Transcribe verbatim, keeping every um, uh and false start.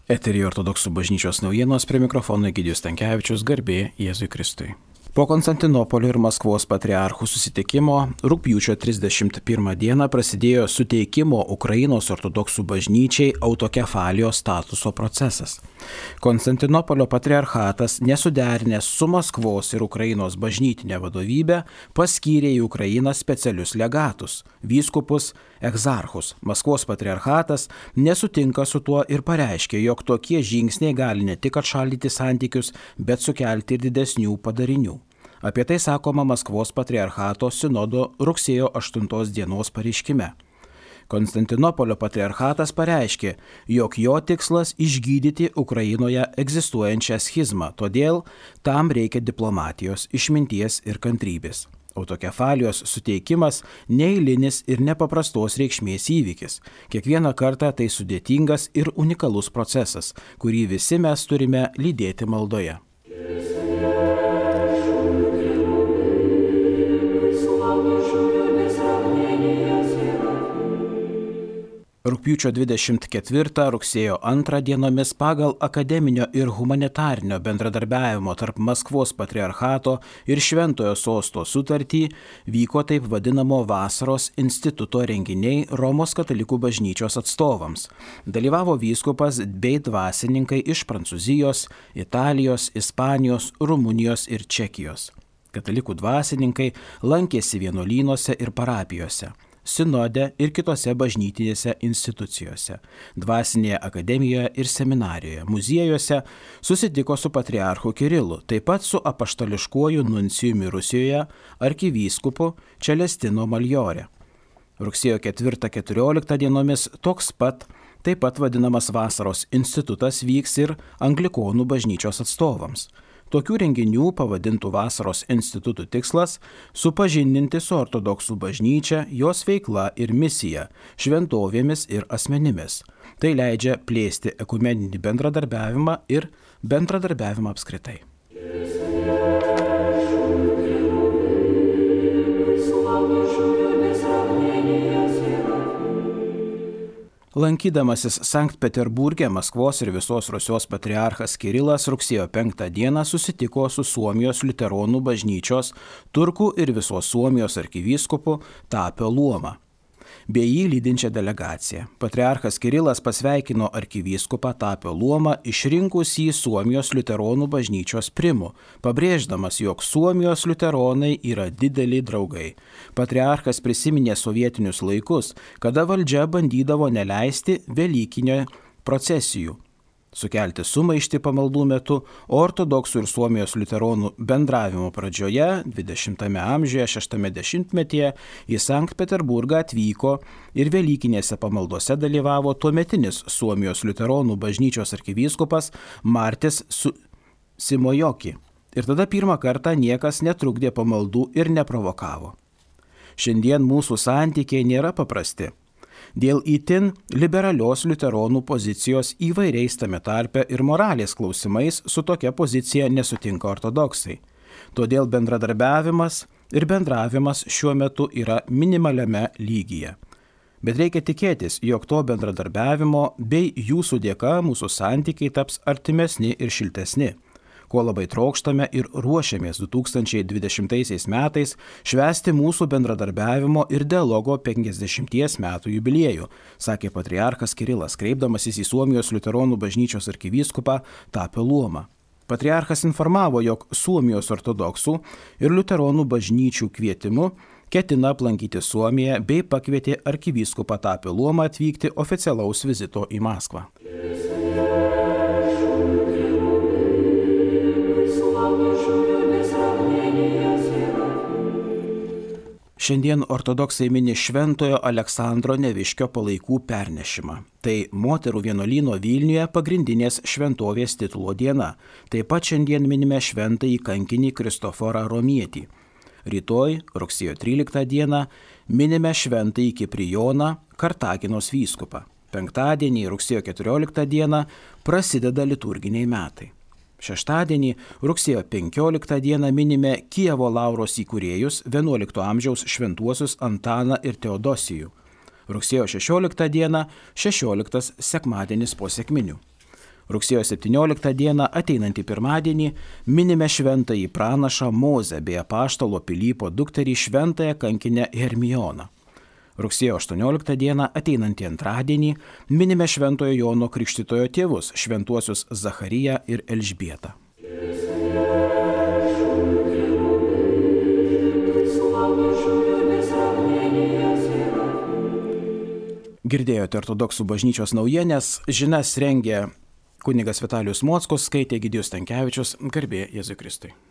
Eteryje Ortodoksų bažnyčios naujienos, prie mikrofono Egidijus Stankevičius, garbė Jėzui Kristui. Po Konstantinopolio ir Maskvos patriarchų susitikimo rugpjūčio trisdešimt pirmą dieną prasidėjo suteikimo Ukrainos ortodoksų bažnyčiai autokefalijos statuso procesas. Konstantinopolio patriarchatas, nesuderinęs su Maskvos ir Ukrainos bažnytinė vadovybė, paskyrė į Ukrainą specialius legatus, vyskupus, egzarchus. Maskvos patriarchatas nesutinka su tuo ir pareiškė, jog tokie žingsniai gali ne tik atšaldyti santykius, bet sukelti ir didesnių padarinių. Apie tai sakoma Maskvos patriarchato sinodo rugsėjo aštuntos dienos pareiškime. Konstantinopolio patriarchatas pareiškė, jog jo tikslas išgydyti Ukrainoje egzistuojančią schizmą, todėl tam reikia diplomatijos, išminties ir kantrybės. Autokefalijos suteikimas neeilinis ir nepaprastos reikšmės įvykis. Kiekvieną kartą tai sudėtingas ir unikalus procesas, kurį visi mes turime lydėti maldoje. Rugpjūčio dvidešimt ketvirtą rugsėjo antrą dienomis pagal akademinio ir humanitarinio bendradarbiavimo tarp Maskvos patriarchato ir Šventojo Sosto sutartį vyko taip vadinamo vasaros instituto renginiai Romos katalikų bažnyčios atstovams. Dalyvavo vyskupas bei dvasininkai iš Prancūzijos, Italijos, Ispanijos, Rumunijos ir Čekijos. Katalikų dvasininkai lankėsi vienuolynuose ir parapijose, sinode ir kitose bažnytinėse institucijose, dvasinėje akademijoje ir seminarijoje, muziejuose, susitiko su patriarchu Kirilu, taip pat su apaštališkuoju nuncijumi Rusijoje, arkivyskupu Čelestino Maljore. Rugsėjo ketvirtą keturioliktą dienomis toks pat, taip pat vadinamas vasaros institutas vyks ir anglikonų bažnyčios atstovams. Tokių renginių pavadintų vasaros institutų tikslas – supažindinti su ortodoksų bažnyčia, jos veikla ir misija, šventovėmis ir asmenimis. Tai leidžia plėsti ekumeninį bendradarbiavimą ir bendradarbiavimą apskritai. Lankydamasis Sankt Peterburge, Maskvos ir visos Rusijos patriarchas Kirilas rugsėjo penktą dieną susitiko su Suomijos liuteronų bažnyčios, turkų ir visos Suomijos arkivyskupu Tapio Luoma, bei jį lydinčią delegaciją. Patriarchas Kirilas pasveikino arkivyskupą Tapio Luomą, išrinkus jį Suomijos liuteronų bažnyčios primu, pabrėždamas, jog Suomijos liuteronai yra dideli draugai. Patriarchas prisiminė sovietinius laikus, kada valdžia bandydavo neleisti velykinio procesijų, sukelti sumaištį pamaldų metu, o ortodoksų ir Suomijos liuteronų bendravimo pradžioje, dvidešimtame amžiuje, šeštame dešimtmetyje, į Sankt Peterburgą atvyko ir velykinėse pamaldose dalyvavo tuometinis Suomijos liuteronų bažnyčios arkivyskupas Martis Simojoki. Ir tada pirmą kartą niekas netrukdė pamaldų ir neprovokavo. Šiandien mūsų santykiai nėra paprasti. Dėl itin liberalios liuteronų pozicijos įvairiais tame tarpe ir moralės klausimais su tokia pozicija nesutinka ortodoksai. Todėl bendradarbiavimas ir bendravimas šiuo metu yra minimaliame lygyje. Bet reikia tikėtis, jog to bendradarbiavimo bei jūsų dėka mūsų santykiai taps artimesni ir šiltesni, ko labai trokštame ir ruošiamės du tūkstančiai dvidešimtaisiais metais švęsti mūsų bendradarbiavimo ir dialogo penkiasdešimties metų jubiliejų, sakė patriarchas Kirilas, kreipdamasis į Suomijos liuteronų bažnyčios arkivyskupą Tapio Luomą. Patriarchas informavo, jog Suomijos ortodoksų ir liuteronų bažnyčių kvietimu ketina aplankyti Suomiją bei pakvietė arkivyskupą Tapio Luomą atvykti oficialaus vizito į Maskvą. Šiandien ortodoksai mini Šventojo Aleksandro Neviškio palaikų pernešimą. Tai moterų vienuolyno Vilniuje pagrindinės šventovės titulo diena. Taip pat šiandien minime šventąjį kankinį Kristoforą Romietį. Rytoj, rugsėjo tryliktą dieną, minime šventąjį Kiprijoną, Kartaginos vyskupą. Penktadienį, rugsėjo keturioliktą dieną, prasideda liturginiai metai. Šeštadienį, rugsėjo penkioliktą dieną minime Kijevo Lauros įkūrėjus vienuolikto amžiaus šventuosius Antaną ir Teodosijų. Rugsėjo šešioliktą dieną, šešioliktas sekmadienis po sekminių. Rugsėjo septynioliktą dieną, ateinantį pirmadienį, minime šventąjį pranašą Mozę bei apaštalo Pilypo dukterį šventąją kankinę Hermioną. Rugsėjo aštuonioliktą dieną, ateinantį antradienį, minime šventojo Jono Krikštytojo tėvus, šventuosius Zachariją ir Elžbietą. Girdėjote ortodoksų bažnyčios naujienes, žinias rengė kunigas Vitalijus Mockus, skaitė Egidijus Stankevičius, garbė Jėzui Kristui.